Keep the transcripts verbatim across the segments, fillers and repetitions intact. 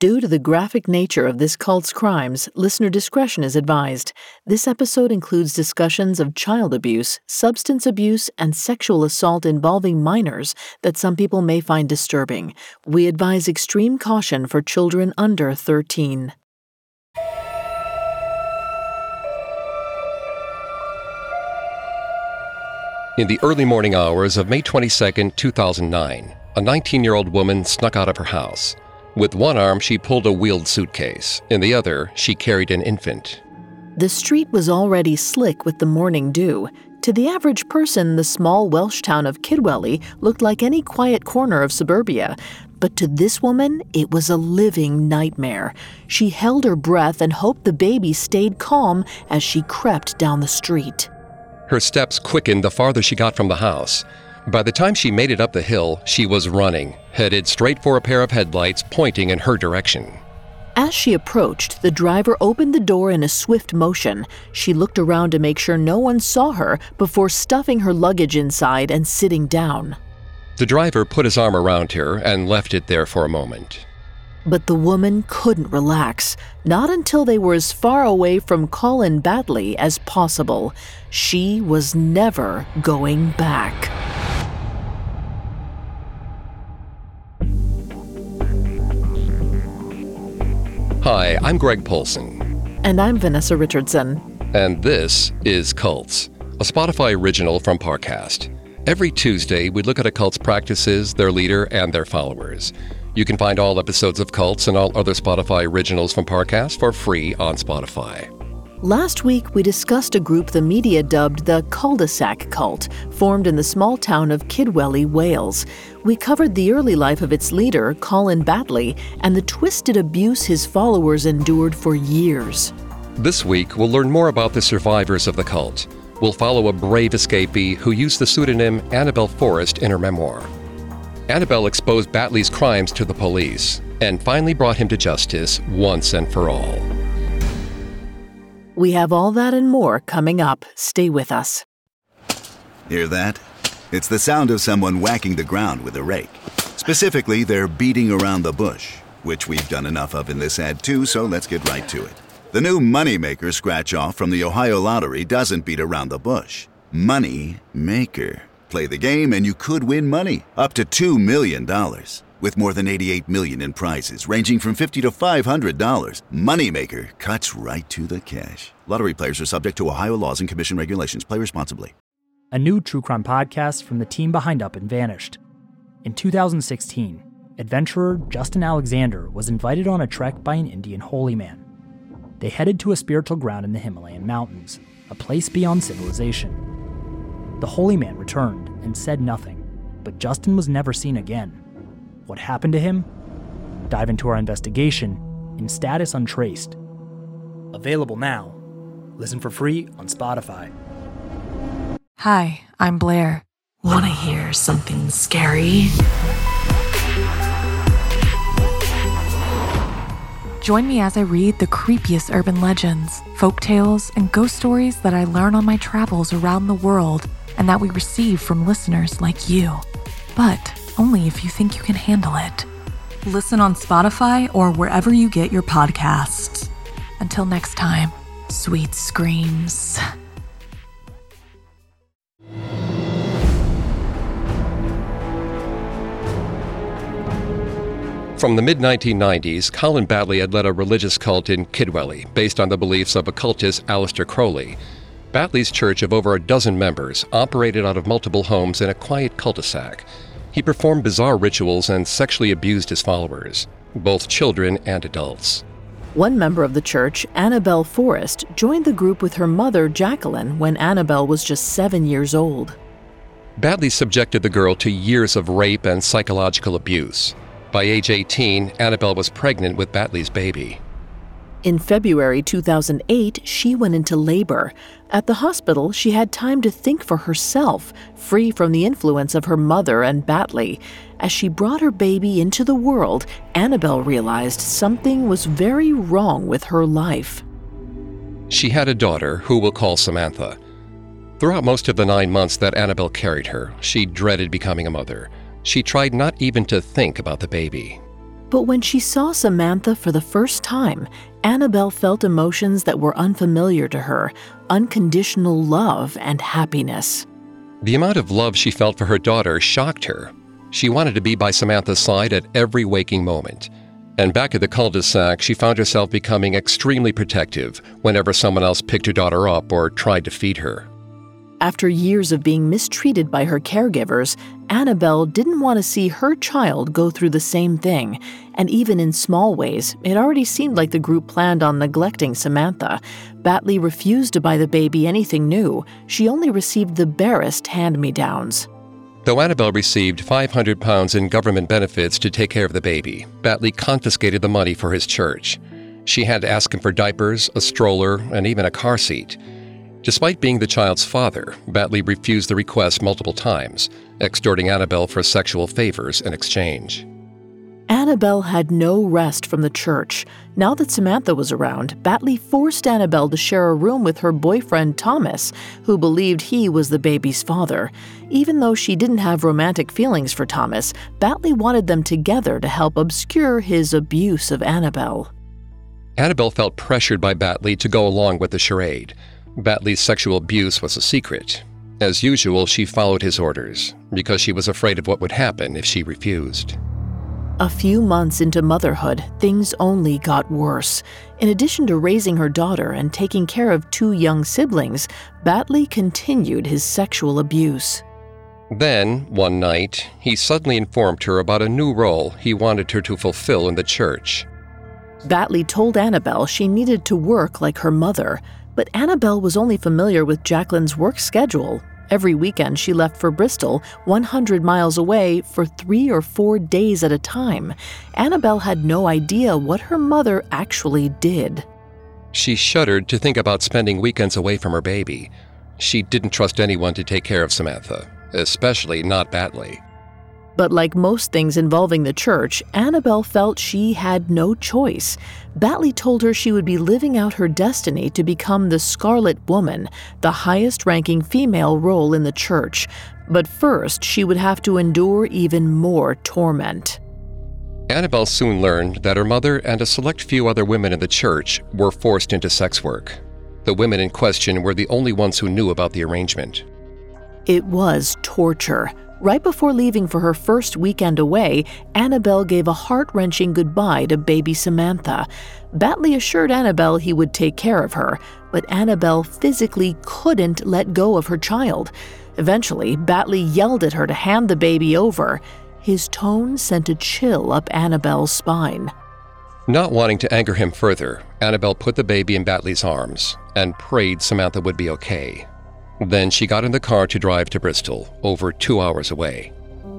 Due to the graphic nature of this cult's crimes, listener discretion is advised. This episode includes discussions of child abuse, substance abuse, and sexual assault involving minors that some people may find disturbing. We advise extreme caution for children under thirteen. In the early morning hours of May twenty-second, two thousand nine, a nineteen-year-old woman snuck out of her house. With one arm, she pulled a wheeled suitcase. In the other, she carried an infant. The street was already slick with the morning dew. To the average person, the small Welsh town of Kidwelly looked like any quiet corner of suburbia. But to this woman, it was a living nightmare. She held her breath and hoped the baby stayed calm as she crept down the street. Her steps quickened the farther she got from the house. By the time she made it up the hill, she was running, headed straight for a pair of headlights pointing in her direction. As she approached, the driver opened the door in a swift motion. She looked around to make sure no one saw her before stuffing her luggage inside and sitting down. The driver put his arm around her and left it there for a moment. But the woman couldn't relax, not until they were as far away from Colin Batley as possible. She was never going back. Hi, I'm Greg Polson. And I'm Vanessa Richardson. And this is Cults, a Spotify original from Parcast. Every Tuesday, we look at a cult's practices, their leader, and their followers. You can find all episodes of Cults and all other Spotify originals from Parcast for free on Spotify. Last week, we discussed a group the media dubbed the Cul-de-sac Cult, formed in the small town of Kidwelly, Wales. We covered the early life of its leader, Colin Batley, and the twisted abuse his followers endured for years. This week, we'll learn more about the survivors of the cult. We'll follow a brave escapee who used the pseudonym Annabelle Forrest in her memoir. Annabelle exposed Batley's crimes to the police and finally brought him to justice once and for all. We have all that and more coming up. Stay with us. Hear that? It's the sound of someone whacking the ground with a rake. Specifically, they're beating around the bush, which we've done enough of in this ad too, so let's get right to it. The new Moneymaker scratch-off from the Ohio Lottery doesn't beat around the bush. Money Maker. Play the game and you could win money, up to two million dollars. With more than eighty-eight million dollars in prizes, ranging from fifty dollars to five hundred dollars, Moneymaker cuts right to the cash. Lottery players are subject to Ohio laws and commission regulations. Play responsibly. A new true crime podcast from the team behind Up and Vanished. In two thousand sixteen, adventurer Justin Alexander was invited on a trek by an Indian holy man. They headed to a spiritual ground in the Himalayan mountains, a place beyond civilization. The holy man returned and said nothing, but Justin was never seen again. What happened to him? Dive into our investigation in Status Untraced. Available now. Listen for free on Spotify. Hi, I'm Blair. Wanna hear something scary? Join me as I read the creepiest urban legends, folktales, and ghost stories that I learn on my travels around the world and that we receive from listeners like you. But only if you think you can handle it. Listen on Spotify or wherever you get your podcasts. Until next time, sweet screams. From the mid nineteen nineties, Colin Batley had led a religious cult in Kidwelly, based on the beliefs of occultist Aleister Crowley. Batley's church of over a dozen members operated out of multiple homes in a quiet cul-de-sac. He performed bizarre rituals and sexually abused his followers, both children and adults. One member of the church, Annabelle Forrest, joined the group with her mother, Jacqueline, when Annabelle was just seven years old. Batley subjected the girl to years of rape and psychological abuse. By age eighteen, Annabelle was pregnant with Batley's baby. In February two thousand eight, she went into labor. At the hospital, she had time to think for herself, free from the influence of her mother and Batley. As she brought her baby into the world, Annabelle realized something was very wrong with her life. She had a daughter, who we'll call Samantha. Throughout most of the nine months that Annabelle carried her, she dreaded becoming a mother. She tried not even to think about the baby. But when she saw Samantha for the first time, Annabelle felt emotions that were unfamiliar to her, unconditional love and happiness. The amount of love she felt for her daughter shocked her. She wanted to be by Samantha's side at every waking moment. And back at the cul-de-sac, she found herself becoming extremely protective whenever someone else picked her daughter up or tried to feed her. After years of being mistreated by her caregivers, Annabelle didn't want to see her child go through the same thing, and even in small ways, it already seemed like the group planned on neglecting Samantha. Batley refused to buy the baby anything new. She only received the barest hand-me-downs. Though Annabelle received five hundred pounds in government benefits to take care of the baby, Batley confiscated the money for his church. She had to ask him for diapers, a stroller, and even a car seat. Despite being the child's father, Batley refused the request multiple times, extorting Annabelle for sexual favors in exchange. Annabelle had no rest from the church. Now that Samantha was around, Batley forced Annabelle to share a room with her boyfriend Thomas, who believed he was the baby's father. Even though she didn't have romantic feelings for Thomas, Batley wanted them together to help obscure his abuse of Annabelle. Annabelle felt pressured by Batley to go along with the charade. Batley's sexual abuse was a secret. As usual, she followed his orders, because she was afraid of what would happen if she refused. A few months into motherhood, things only got worse. In addition to raising her daughter and taking care of two young siblings, Batley continued his sexual abuse. Then, one night, he suddenly informed her about a new role he wanted her to fulfill in the church. Batley told Annabelle she needed to work like her mother, but Annabelle was only familiar with Jacqueline's work schedule. Every weekend she left for Bristol, one hundred miles away, for three or four days at a time. Annabelle had no idea what her mother actually did. She shuddered to think about spending weekends away from her baby. She didn't trust anyone to take care of Samantha, especially not Batley. But like most things involving the church, Annabelle felt she had no choice. Batley told her she would be living out her destiny to become the Scarlet Woman, the highest-ranking female role in the church. But first, she would have to endure even more torment. Annabelle soon learned that her mother and a select few other women in the church were forced into sex work. The women in question were the only ones who knew about the arrangement. It was torture. Right before leaving for her first weekend away, Annabelle gave a heart-wrenching goodbye to baby Samantha. Batley assured Annabelle he would take care of her, but Annabelle physically couldn't let go of her child. Eventually, Batley yelled at her to hand the baby over. His tone sent a chill up Annabelle's spine. Not wanting to anger him further, Annabelle put the baby in Batley's arms and prayed Samantha would be okay. Then she got in the car to drive to Bristol, over two hours away.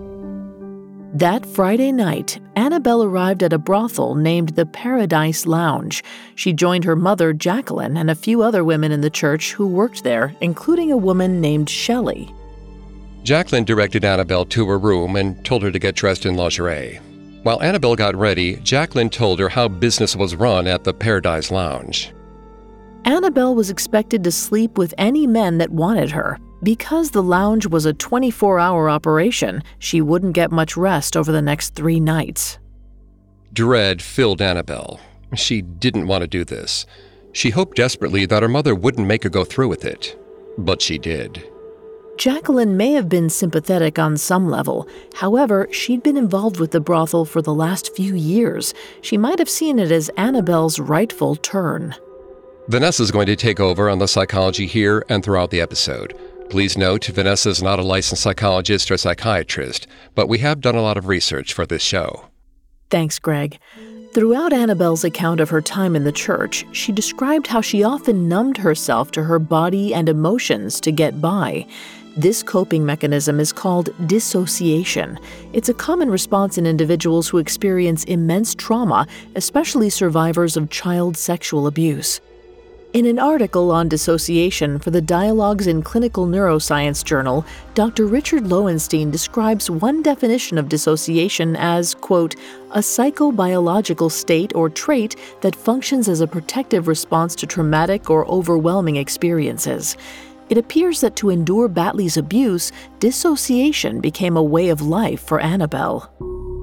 That Friday night, Annabelle arrived at a brothel named the Paradise Lounge. She joined her mother, Jacqueline, and a few other women in the church who worked there, including a woman named Shelley. Jacqueline directed Annabelle to her room and told her to get dressed in lingerie. While Annabelle got ready, Jacqueline told her how business was run at the Paradise Lounge. Annabelle was expected to sleep with any men that wanted her. Because the lounge was a twenty-four hour operation, she wouldn't get much rest over the next three nights. Dread filled Annabelle. She didn't want to do this. She hoped desperately that her mother wouldn't make her go through with it. But she did. Jacqueline may have been sympathetic on some level. However, she'd been involved with the brothel for the last few years. She might have seen it as Annabelle's rightful turn. Vanessa's going to take over on the psychology here and throughout the episode. Please note, Vanessa is not a licensed psychologist or psychiatrist, but we have done a lot of research for this show. Thanks, Greg. Throughout Annabelle's account of her time in the church, she described how she often numbed herself to her body and emotions to get by. This coping mechanism is called dissociation. It's a common response in individuals who experience immense trauma, especially survivors of child sexual abuse. In an article on dissociation for the Dialogues in Clinical Neuroscience journal, Doctor Richard Lowenstein describes one definition of dissociation as, quote, a psychobiological state or trait that functions as a protective response to traumatic or overwhelming experiences. It appears that to endure Batley's abuse, dissociation became a way of life for Annabelle.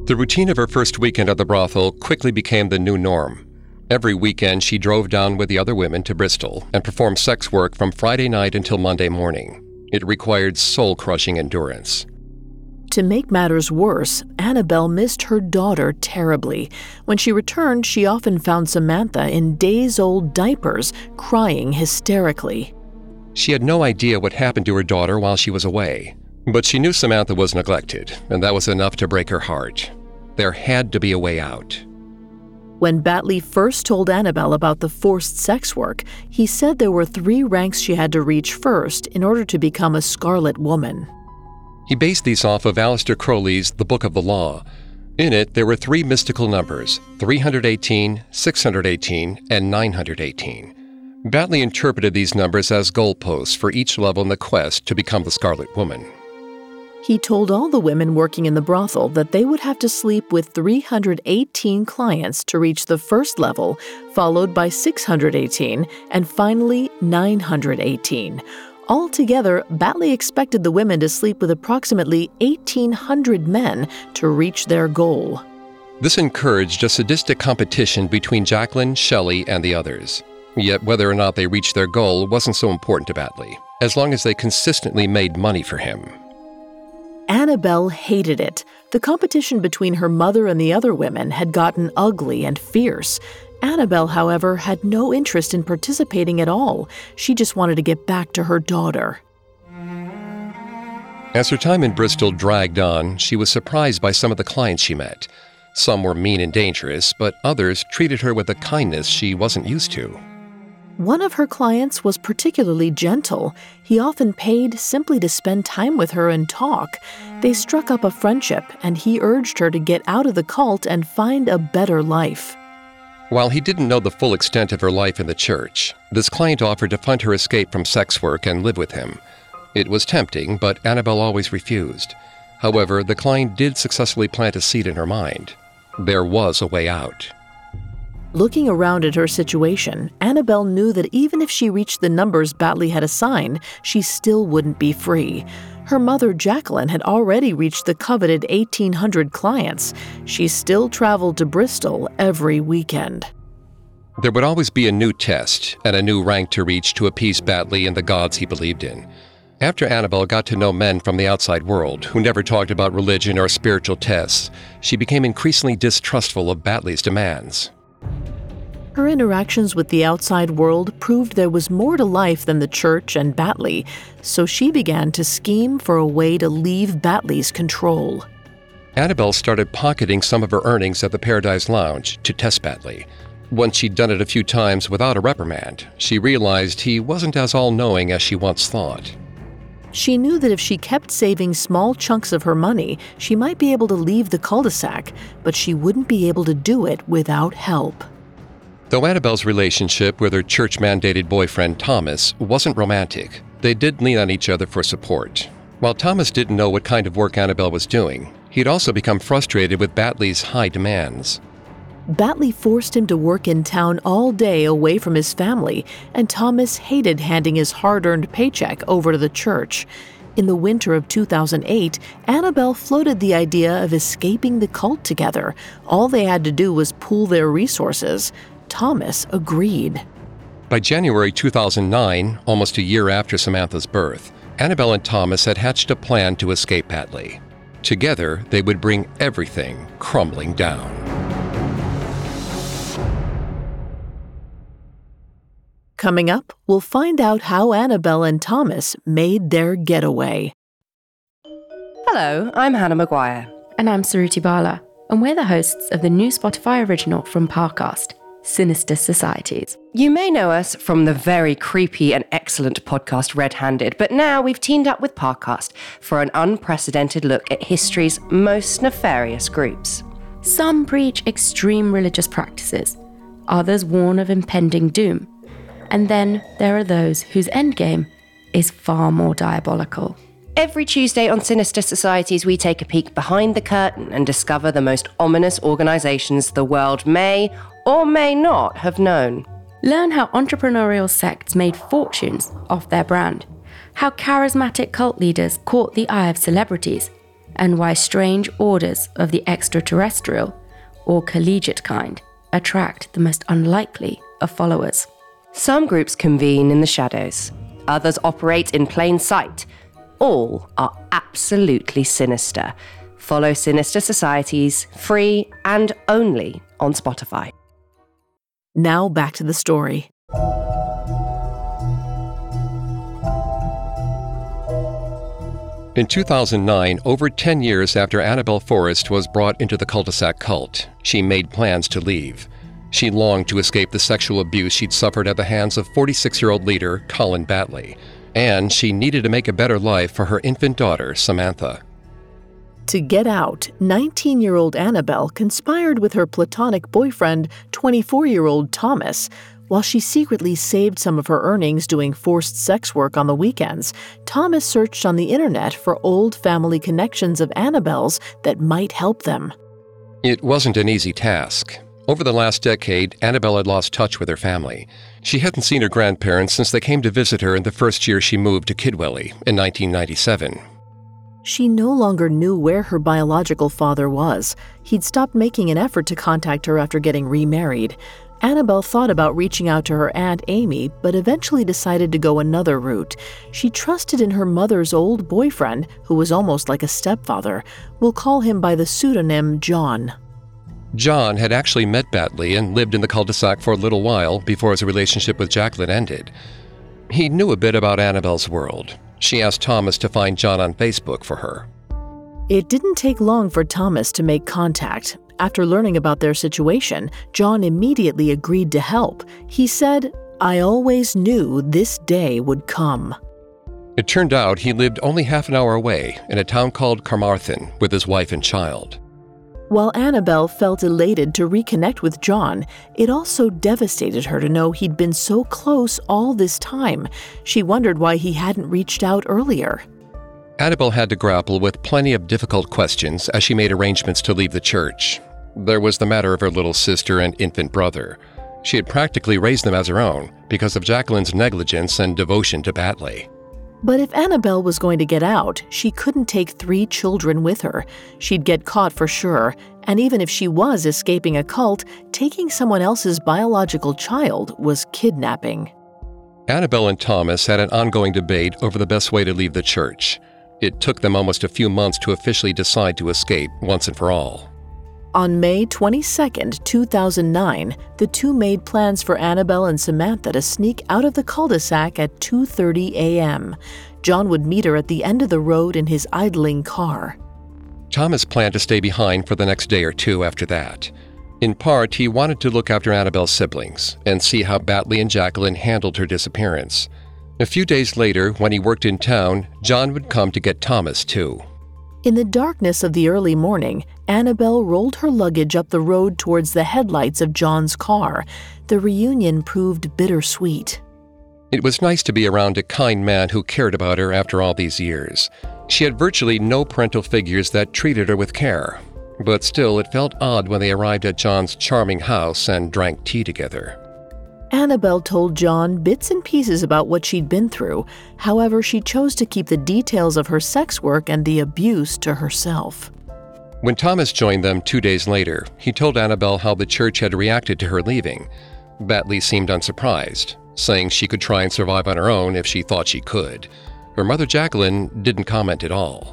The routine of her first weekend at the brothel quickly became the new norm. Every weekend, she drove down with the other women to Bristol and performed sex work from Friday night until Monday morning. It required soul-crushing endurance. To make matters worse, Annabelle missed her daughter terribly. When she returned, she often found Samantha in days-old diapers, crying hysterically. She had no idea what happened to her daughter while she was away, but she knew Samantha was neglected, and that was enough to break her heart. There had to be a way out. When Batley first told Annabelle about the forced sex work, he said there were three ranks she had to reach first in order to become a Scarlet Woman. He based these off of Aleister Crowley's The Book of the Law. In it, there were three mystical numbers, three hundred eighteen, six hundred eighteen, and nine hundred eighteen. Batley interpreted these numbers as goalposts for each level in the quest to become the Scarlet Woman. He told all the women working in the brothel that they would have to sleep with three hundred eighteen clients to reach the first level, followed by six hundred eighteen, and finally nine hundred eighteen. Altogether, Batley expected the women to sleep with approximately eighteen hundred men to reach their goal. This encouraged a sadistic competition between Jacqueline, Shelley, and the others. Yet whether or not they reached their goal wasn't so important to Batley, as long as they consistently made money for him. Annabelle hated it. The competition between her mother and the other women had gotten ugly and fierce. Annabelle, however, had no interest in participating at all. She just wanted to get back to her daughter. As her time in Bristol dragged on, she was surprised by some of the clients she met. Some were mean and dangerous, but others treated her with a kindness she wasn't used to. One of her clients was particularly gentle. He often paid simply to spend time with her and talk. They struck up a friendship, and he urged her to get out of the cult and find a better life. While he didn't know the full extent of her life in the church, this client offered to fund her escape from sex work and live with him. It was tempting, but Annabelle always refused. However, the client did successfully plant a seed in her mind. There was a way out. Looking around at her situation, Annabelle knew that even if she reached the numbers Batley had assigned, she still wouldn't be free. Her mother, Jacqueline, had already reached the coveted eighteen hundred clients. She still traveled to Bristol every weekend. There would always be a new test and a new rank to reach to appease Batley and the gods he believed in. After Annabelle got to know men from the outside world who never talked about religion or spiritual tests, she became increasingly distrustful of Batley's demands. Her interactions with the outside world proved there was more to life than the church and Batley, so she began to scheme for a way to leave Batley's control. Annabelle started pocketing some of her earnings at the Paradise Lounge to test Batley. Once she'd done it a few times without a reprimand, she realized he wasn't as all-knowing as she once thought. She knew that if she kept saving small chunks of her money, she might be able to leave the cul-de-sac, but she wouldn't be able to do it without help. Though Annabelle's relationship with her church-mandated boyfriend Thomas wasn't romantic, they did lean on each other for support. While Thomas didn't know what kind of work Annabelle was doing, he'd also become frustrated with Batley's high demands. Batley forced him to work in town all day away from his family, and Thomas hated handing his hard-earned paycheck over to the church. In the winter of two thousand eight, Annabelle floated the idea of escaping the cult together. All they had to do was pool their resources. Thomas agreed. By January two thousand nine, almost a year after Samantha's birth, Annabelle and Thomas had hatched a plan to escape Batley. Together, they would bring everything crumbling down. Coming up, we'll find out how Annabelle and Thomas made their getaway. Hello, I'm Hannah Maguire. And I'm Suruthi Bala, and we're the hosts of the new Spotify original from Parcast, Sinister Societies. You may know us from the very creepy and excellent podcast Red Handed, but now we've teamed up with Parcast for an unprecedented look at history's most nefarious groups. Some preach extreme religious practices, others warn of impending doom, and then there are those whose endgame is far more diabolical. Every Tuesday on Sinister Societies, we take a peek behind the curtain and discover the most ominous organizations the world may or may not have known. Learn how entrepreneurial sects made fortunes off their brand, how charismatic cult leaders caught the eye of celebrities, and why strange orders of the extraterrestrial or collegiate kind attract the most unlikely of followers. Some groups convene in the shadows, others operate in plain sight. All are absolutely sinister. Follow Sinister Societies, free and only on Spotify. Now back to the story. In two thousand nine, over ten years after Annabelle Forrest was brought into the cul-de-sac cult, she made plans to leave. She longed to escape the sexual abuse she'd suffered at the hands of forty-six-year-old leader Colin Batley, and she needed to make a better life for her infant daughter, Samantha. To get out, nineteen-year-old Annabelle conspired with her platonic boyfriend, twenty-four-year-old Thomas. While she secretly saved some of her earnings doing forced sex work on the weekends, Thomas searched on the internet for old family connections of Annabelle's that might help them. It wasn't an easy task. Over the last decade, Annabelle had lost touch with her family. She hadn't seen her grandparents since they came to visit her in the first year she moved to Kidwelly in nineteen ninety-seven. She no longer knew where her biological father was. He'd stopped making an effort to contact her after getting remarried. Annabelle thought about reaching out to her Aunt Amy, but eventually decided to go another route. She trusted in her mother's old boyfriend, who was almost like a stepfather. We'll call him by the pseudonym John. John had actually met Batley and lived in the cul-de-sac for a little while before his relationship with Jacqueline ended. He knew a bit about Annabelle's world. She asked Thomas to find John on Facebook for her. It didn't take long for Thomas to make contact. After learning about their situation, John immediately agreed to help. He said, "I always knew this day would come." It turned out he lived only half an hour away in a town called Carmarthen with his wife and child. While Annabelle felt elated to reconnect with John, it also devastated her to know he'd been so close all this time. She wondered why he hadn't reached out earlier. Annabelle had to grapple with plenty of difficult questions as she made arrangements to leave the church. There was the matter of her little sister and infant brother. She had practically raised them as her own because of Jacqueline's negligence and devotion to Batley. But if Annabelle was going to get out, she couldn't take three children with her. She'd get caught for sure, and even if she was escaping a cult, taking someone else's biological child was kidnapping. Annabelle and Thomas had an ongoing debate over the best way to leave the church. It took them almost a few months to officially decide to escape once and for all. On May twenty-second, two thousand nine, the two made plans for Annabelle and Samantha to sneak out of the cul-de-sac at two thirty a.m. John would meet her at the end of the road in his idling car. Thomas planned to stay behind for the next day or two after that. In part, he wanted to look after Annabelle's siblings and see how Batley and Jacqueline handled her disappearance. A few days later, when he worked in town, John would come to get Thomas, too. In the darkness of the early morning, Annabelle rolled her luggage up the road towards the headlights of John's car. The reunion proved bittersweet. It was nice to be around a kind man who cared about her after all these years. She had virtually no parental figures that treated her with care, but still it felt odd when they arrived at John's charming house and drank tea together. Annabelle told John bits and pieces about what she'd been through. However, she chose to keep the details of her sex work and the abuse to herself. When Thomas joined them two days later, he told Annabelle how the church had reacted to her leaving. Batley seemed unsurprised, saying she could try and survive on her own if she thought she could. Her mother Jacqueline didn't comment at all.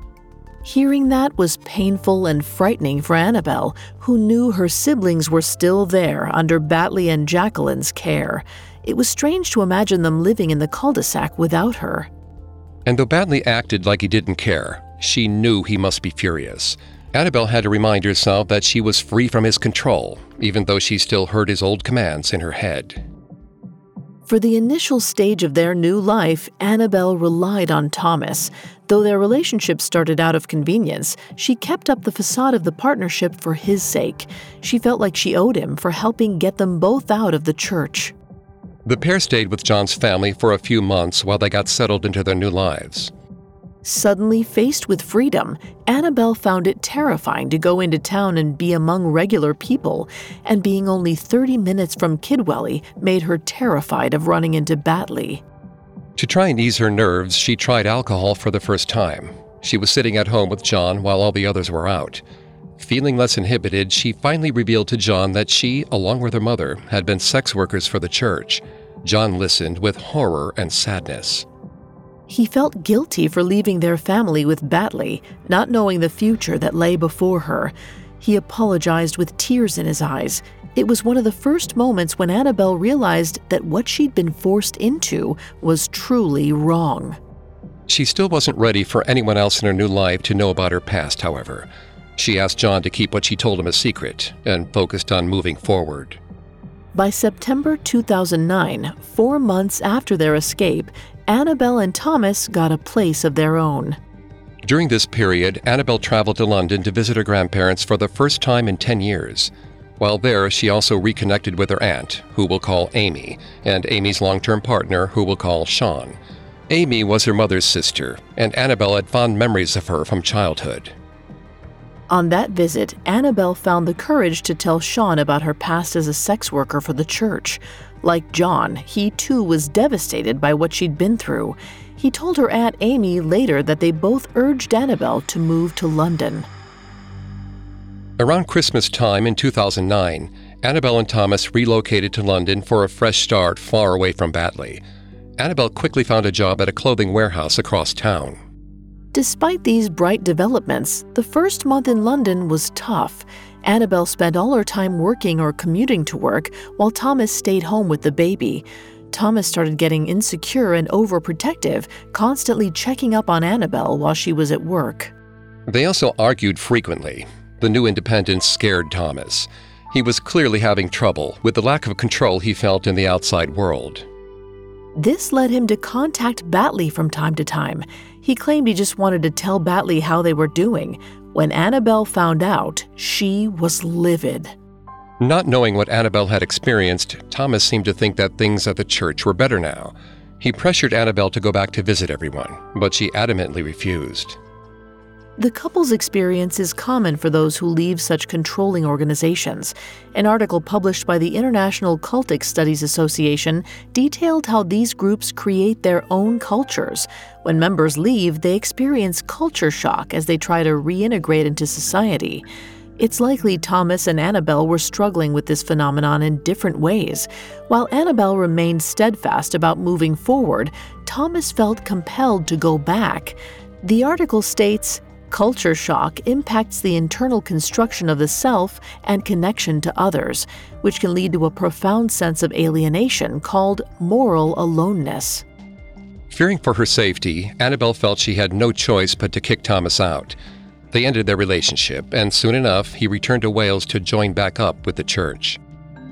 Hearing that was painful and frightening for Annabelle, who knew her siblings were still there under Batley and Jacqueline's care. It was strange to imagine them living in the cul-de-sac without her. And though Batley acted like he didn't care, she knew he must be furious. Annabelle had to remind herself that she was free from his control, even though she still heard his old commands in her head. For the initial stage of their new life, Annabelle relied on Thomas. Though their relationship started out of convenience, she kept up the facade of the partnership for his sake. She felt like she owed him for helping get them both out of the church. The pair stayed with John's family for a few months while they got settled into their new lives. Suddenly faced with freedom, Annabelle found it terrifying to go into town and be among regular people, and being only thirty minutes from Kidwelly made her terrified of running into Batley. To try and ease her nerves, she tried alcohol for the first time. She was sitting at home with John while all the others were out. Feeling less inhibited, she finally revealed to John that she, along with her mother, had been sex workers for the church. John listened with horror and sadness. He felt guilty for leaving their family with Batley, not knowing the future that lay before her. He apologized with tears in his eyes. It was one of the first moments when Annabelle realized that what she'd been forced into was truly wrong. She still wasn't ready for anyone else in her new life to know about her past, however. She asked John to keep what she told him a secret and focused on moving forward. By September two thousand nine, four months after their escape, Annabelle and Thomas got a place of their own. During this period, Annabelle traveled to London to visit her grandparents for the first time in ten years. While there, she also reconnected with her aunt, who we'll call Amy, and Amy's long-term partner, who we'll call Sean. Amy was her mother's sister, and Annabelle had fond memories of her from childhood. On that visit, Annabelle found the courage to tell Sean about her past as a sex worker for the church. Like John, he too was devastated by what she'd been through. He told her Aunt Amy later that they both urged Annabelle to move to London. Around Christmas time in two thousand nine, Annabelle and Thomas relocated to London for a fresh start far away from Batley. Annabelle quickly found a job at a clothing warehouse across town. Despite these bright developments, the first month in London was tough. Annabelle spent all her time working or commuting to work, while Thomas stayed home with the baby. Thomas started getting insecure and overprotective, constantly checking up on Annabelle while she was at work. They also argued frequently. The new independence scared Thomas. He was clearly having trouble with the lack of control he felt in the outside world. This led him to contact Batley from time to time. He claimed he just wanted to tell Batley how they were doing. When Annabelle found out, she was livid. Not knowing what Annabelle had experienced, Thomas seemed to think that things at the church were better now. He pressured Annabelle to go back to visit everyone, but she adamantly refused. The couple's experience is common for those who leave such controlling organizations. An article published by the International Cultic Studies Association detailed how these groups create their own cultures. When members leave, they experience culture shock as they try to reintegrate into society. It's likely Thomas and Annabelle were struggling with this phenomenon in different ways. While Annabelle remained steadfast about moving forward, Thomas felt compelled to go back. The article states, culture shock impacts the internal construction of the self and connection to others, which can lead to a profound sense of alienation called moral aloneness. Fearing for her safety, Annabelle felt she had no choice but to kick Thomas out. They ended their relationship, and soon enough, he returned to Wales to join back up with the church.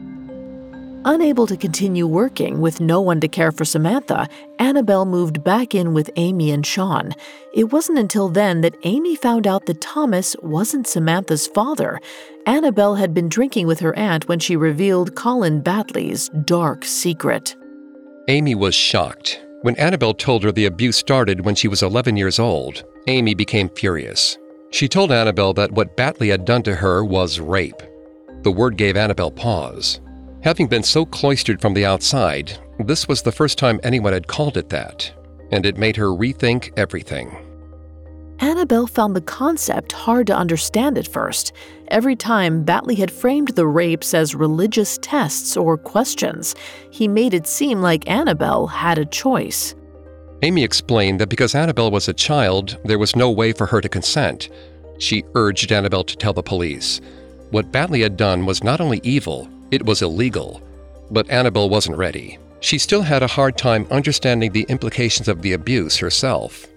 Unable to continue working with no one to care for Samantha, Annabelle moved back in with Amy and Sean. It wasn't until then that Amy found out that Thomas wasn't Samantha's father. Annabelle had been drinking with her aunt when she revealed Colin Batley's dark secret. Amy was shocked. When Annabelle told her the abuse started when she was eleven years old, Amy became furious. She told Annabelle that what Batley had done to her was rape. The word gave Annabelle pause. Having been so cloistered from the outside, this was the first time anyone had called it that, and it made her rethink everything. Annabelle found the concept hard to understand at first. Every time, Batley had framed the rapes as religious tests or questions. He made it seem like Annabelle had a choice. Amy explained that because Annabelle was a child, there was no way for her to consent. She urged Annabelle to tell the police. What Batley had done was not only evil, it was illegal. But Annabelle wasn't ready. She still had a hard time understanding the implications of the abuse herself.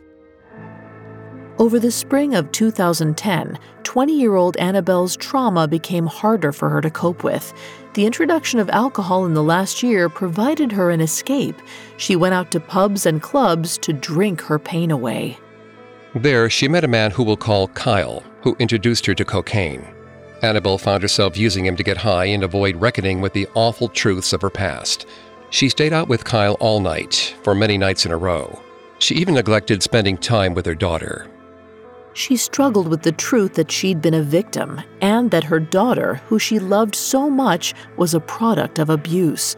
Over the spring of two thousand ten, twenty-year-old Annabelle's trauma became harder for her to cope with. The introduction of alcohol in the last year provided her an escape. She went out to pubs and clubs to drink her pain away. There, she met a man who we'll call Kyle, who introduced her to cocaine. Annabelle found herself using him to get high and avoid reckoning with the awful truths of her past. She stayed out with Kyle all night, for many nights in a row. She even neglected spending time with her daughter. She struggled with the truth that she'd been a victim, and that her daughter, who she loved so much, was a product of abuse.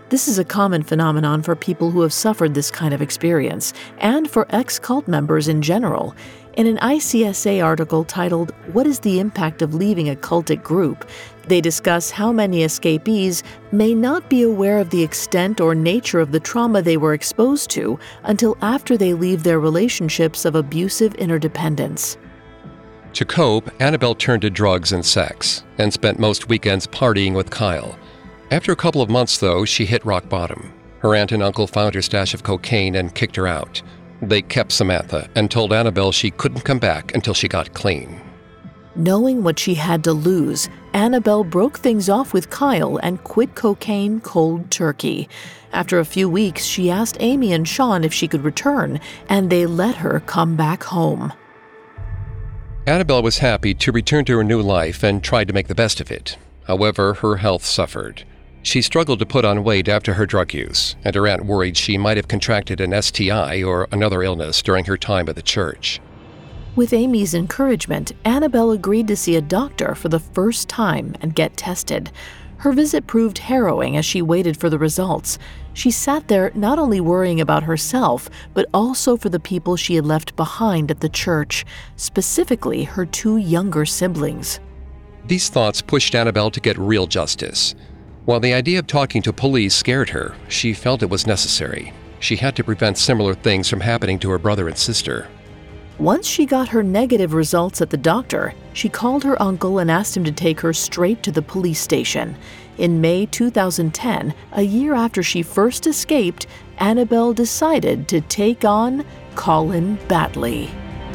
This is a common phenomenon for people who have suffered this kind of experience, and for ex-cult members in general. In an I C S A article titled, "What is the Impact of Leaving a Cultic Group?" they discuss how many escapees may not be aware of the extent or nature of the trauma they were exposed to until after they leave their relationships of abusive interdependence. To cope, Annabelle turned to drugs and sex, and spent most weekends partying with Kyle. After a couple of months, though, she hit rock bottom. Her aunt and uncle found her stash of cocaine and kicked her out. They kept Samantha and told Annabelle she couldn't come back until she got clean. Knowing what she had to lose, Annabelle broke things off with Kyle and quit cocaine cold turkey. After a few weeks, she asked Amy and Sean if she could return, and they let her come back home. Annabelle was happy to return to her new life and tried to make the best of it. However, her health suffered. She struggled to put on weight after her drug use, and her aunt worried she might have contracted an S T I or another illness during her time at the church. With Amy's encouragement, Annabelle agreed to see a doctor for the first time and get tested. Her visit proved harrowing as she waited for the results. She sat there not only worrying about herself, but also for the people she had left behind at the church, specifically her two younger siblings. These thoughts pushed Annabelle to get real justice. While the idea of talking to police scared her, she felt it was necessary. She had to prevent similar things from happening to her brother and sister. Once she got her negative results at the doctor, she called her uncle and asked him to take her straight to the police station. In May two thousand ten, a year after she first escaped, Annabelle decided to take on Colin Batley.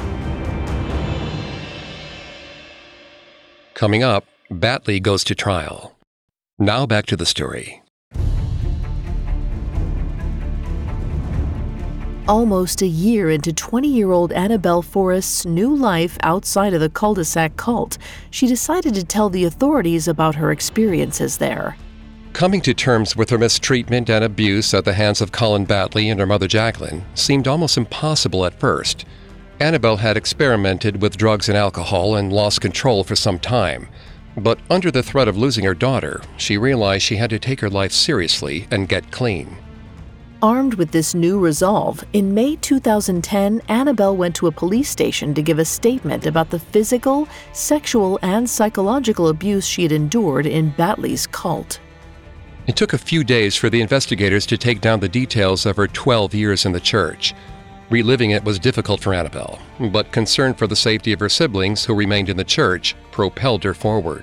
Coming up, Batley goes to trial. Now back to the story. Almost a year into twenty-year-old Annabelle Forrest's new life outside of the cul-de-sac cult, she decided to tell the authorities about her experiences there. Coming to terms with her mistreatment and abuse at the hands of Colin Batley and her mother Jacqueline seemed almost impossible at first. Annabelle had experimented with drugs and alcohol and lost control for some time. But under the threat of losing her daughter, she realized she had to take her life seriously and get clean. Armed with this new resolve, in May two thousand ten, Annabelle went to a police station to give a statement about the physical, sexual, and psychological abuse she had endured in Batley's cult. It took a few days for the investigators to take down the details of her twelve years in the church. Reliving it was difficult for Annabelle, but concern for the safety of her siblings who remained in the church propelled her forward.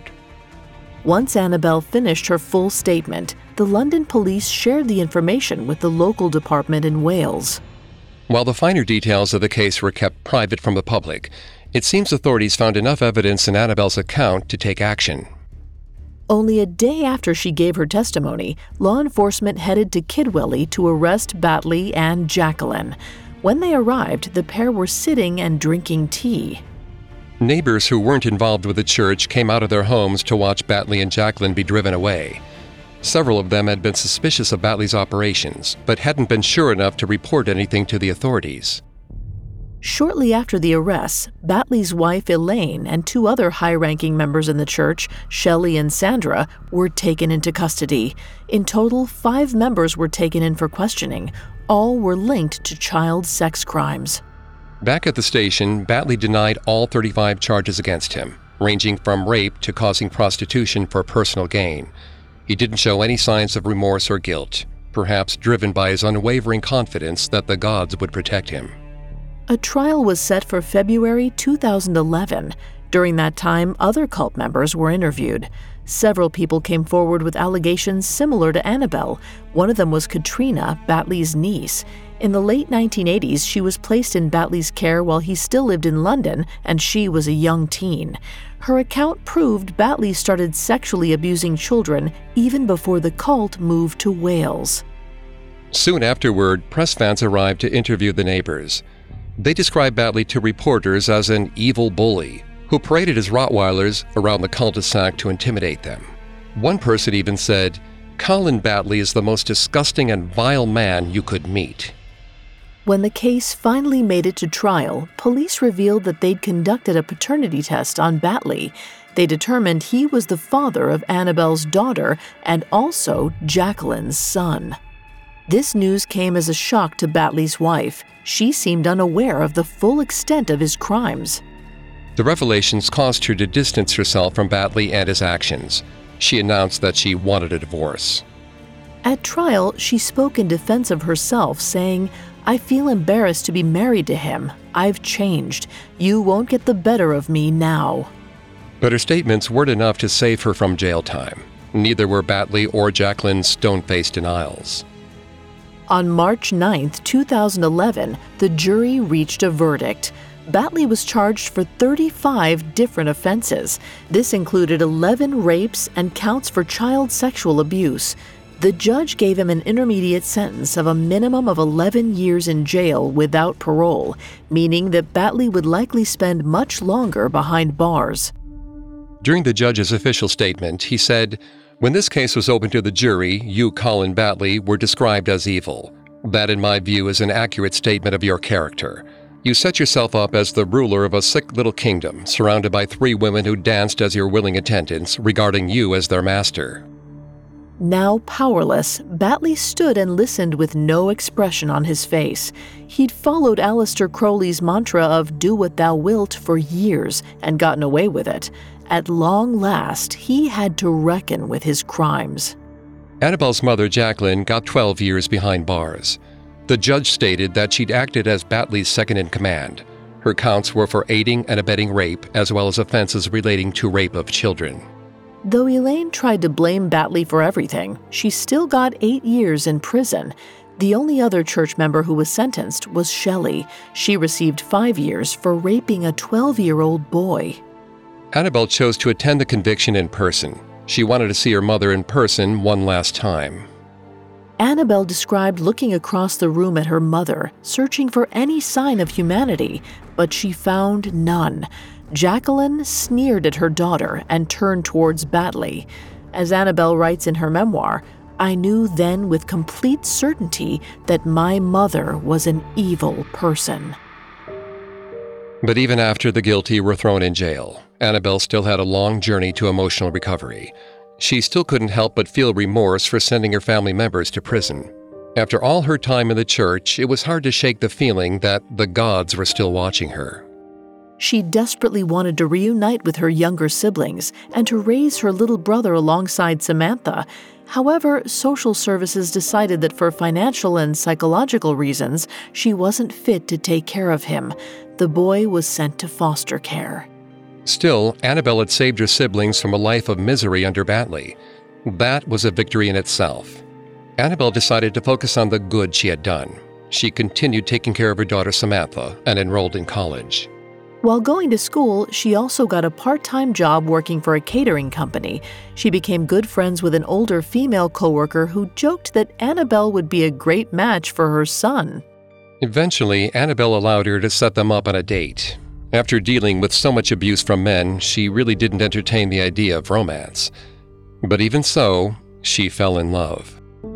Once Annabelle finished her full statement, the London police shared the information with the local department in Wales. While the finer details of the case were kept private from the public, it seems authorities found enough evidence in Annabelle's account to take action. Only a day after she gave her testimony, law enforcement headed to Kidwelly to arrest Batley and Jacqueline. When they arrived, the pair were sitting and drinking tea. Neighbors who weren't involved with the church came out of their homes to watch Batley and Jacqueline be driven away. Several of them had been suspicious of Batley's operations, but hadn't been sure enough to report anything to the authorities. Shortly after the arrests, Batley's wife Elaine and two other high-ranking members in the church, Shelley and Sandra, were taken into custody. In total, five members were taken in for questioning. All were linked to child sex crimes. Back at the station, Batley denied all thirty-five charges against him, ranging from rape to causing prostitution for personal gain. He didn't show any signs of remorse or guilt, perhaps driven by his unwavering confidence that the gods would protect him. A trial was set for February two thousand eleven. During that time, other cult members were interviewed. Several people came forward with allegations similar to Annabelle. One of them was Katrina, Batley's niece. In the late nineteen eighties, she was placed in Batley's care while he still lived in London, and she was a young teen. Her account proved Batley started sexually abusing children even before the cult moved to Wales. Soon afterward, press fans arrived to interview the neighbors. They described Batley to reporters as an evil bully who paraded his Rottweilers around the cul-de-sac to intimidate them. One person even said, "Colin Batley is the most disgusting and vile man you could meet." When the case finally made it to trial, police revealed that they'd conducted a paternity test on Batley. They determined he was the father of Annabelle's daughter and also Jacqueline's son. This news came as a shock to Batley's wife. She seemed unaware of the full extent of his crimes. The revelations caused her to distance herself from Batley and his actions. She announced that she wanted a divorce. At trial, she spoke in defense of herself, saying, "I feel embarrassed to be married to him. I've changed. You won't get the better of me now." But her statements weren't enough to save her from jail time. Neither were Batley or Jacqueline's stone-faced denials. On March ninth, two thousand eleven, the jury reached a verdict. Batley was charged for thirty-five different offenses. This included eleven rapes and counts for child sexual abuse. The judge gave him an intermediate sentence of a minimum of eleven years in jail without parole, meaning that Batley would likely spend much longer behind bars. During the judge's official statement, he said, "When this case was open to the jury, you, Colin Batley, were described as evil. That, in my view, is an accurate statement of your character. You set yourself up as the ruler of a sick little kingdom, surrounded by three women who danced as your willing attendants, regarding you as their master." Now powerless, Batley stood and listened with no expression on his face. He'd followed Aleister Crowley's mantra of "do what thou wilt" for years and gotten away with it. At long last, he had to reckon with his crimes. Annabelle's mother, Jacqueline, got twelve years behind bars. The judge stated that she'd acted as Batley's second-in-command. Her counts were for aiding and abetting rape, as well as offenses relating to rape of children. Though Elaine tried to blame Batley for everything, she still got eight years in prison. The only other church member who was sentenced was Shelley. She received five years for raping a twelve-year-old boy. Annabelle chose to attend the conviction in person. She wanted to see her mother in person one last time. Annabelle described looking across the room at her mother, searching for any sign of humanity, but she found none. Jacqueline sneered at her daughter and turned towards Batley. As Annabelle writes in her memoir, "I knew then with complete certainty that my mother was an evil person." But even after the guilty were thrown in jail, Annabelle still had a long journey to emotional recovery. She still couldn't help but feel remorse for sending her family members to prison. After all her time in the church, it was hard to shake the feeling that the gods were still watching her. She desperately wanted to reunite with her younger siblings and to raise her little brother alongside Samantha. However, social services decided that for financial and psychological reasons, she wasn't fit to take care of him. The boy was sent to foster care. Still, Annabelle had saved her siblings from a life of misery under Batley. That was a victory in itself. Annabelle decided to focus on the good she had done. She continued taking care of her daughter Samantha and enrolled in college. While going to school, she also got a part-time job working for a catering company. She became good friends with an older female coworker who joked that Annabelle would be a great match for her son. Eventually, Annabelle allowed her to set them up on a date. After dealing with so much abuse from men, she really didn't entertain the idea of romance. But even so, she fell in love.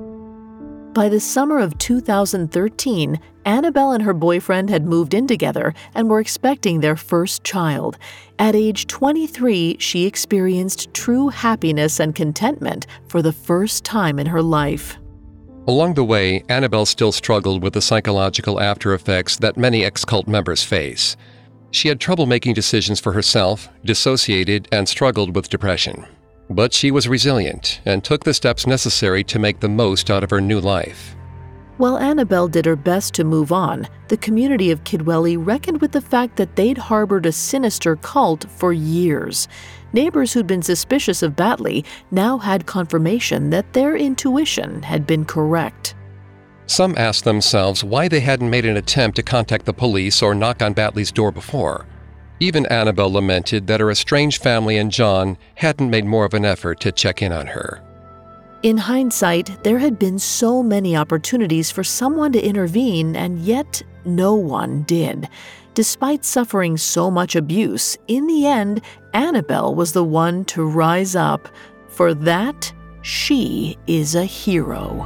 By the summer of two thousand thirteen, Annabelle and her boyfriend had moved in together and were expecting their first child. At age twenty-three, she experienced true happiness and contentment for the first time in her life. Along the way, Annabelle still struggled with the psychological after-effects that many ex-cult members face. She had trouble making decisions for herself, dissociated, and struggled with depression. But she was resilient and took the steps necessary to make the most out of her new life. While Annabelle did her best to move on, the community of Kidwelly reckoned with the fact that they'd harbored a sinister cult for years. Neighbors who'd been suspicious of Batley now had confirmation that their intuition had been correct. Some asked themselves why they hadn't made an attempt to contact the police or knock on Batley's door before. Even Annabelle lamented that her estranged family and John hadn't made more of an effort to check in on her. In hindsight, there had been so many opportunities for someone to intervene, and yet no one did. Despite suffering so much abuse, in the end, Annabelle was the one to rise up. For that, she is a hero.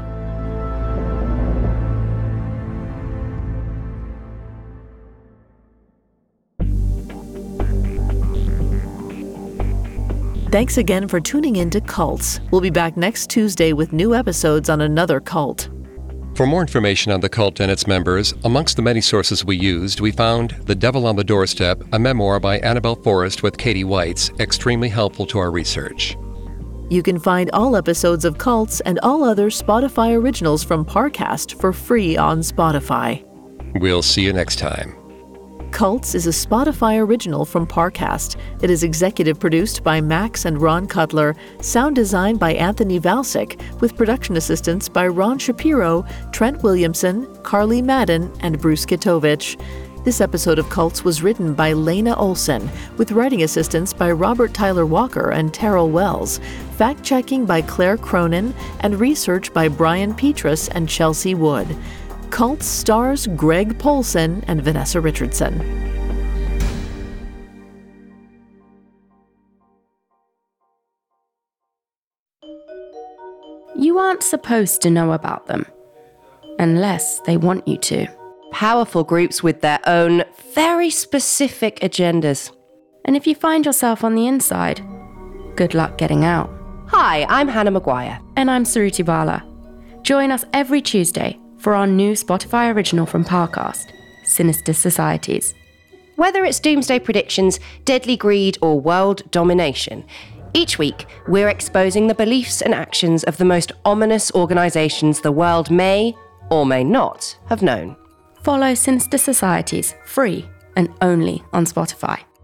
Thanks again for tuning in to Cults. We'll be back next Tuesday with new episodes on another cult. For more information on the cult and its members, amongst the many sources we used, we found The Devil on the Doorstep, a memoir by Annabelle Forrest with Katie Weitz, extremely helpful to our research. You can find all episodes of Cults and all other Spotify originals from Parcast for free on Spotify. We'll see you next time. Cults is a Spotify original from Parcast. It is executive produced by Max and Ron Cutler, sound designed by Anthony Valsic, with production assistance by Ron Shapiro, Trent Williamson, Carly Madden, and Bruce Kitovich. This episode of Cults was written by Lena Olson, with writing assistance by Robert Tyler Walker and Terrell Wells, fact-checking by Claire Cronin, and research by Brian Petrus and Chelsea Wood. Cults stars Greg Polson and Vanessa Richardson. You aren't supposed to know about them, unless they want you to. Powerful groups with their own very specific agendas. And if you find yourself on the inside, good luck getting out. Hi, I'm Hannah Maguire. And I'm Suruthi Bala. Join us every Tuesday for our new Spotify original from Parcast, Sinister Societies. Whether it's doomsday predictions, deadly greed, or world domination, each week we're exposing the beliefs and actions of the most ominous organisations the world may or may not have known. Follow Sinister Societies free and only on Spotify.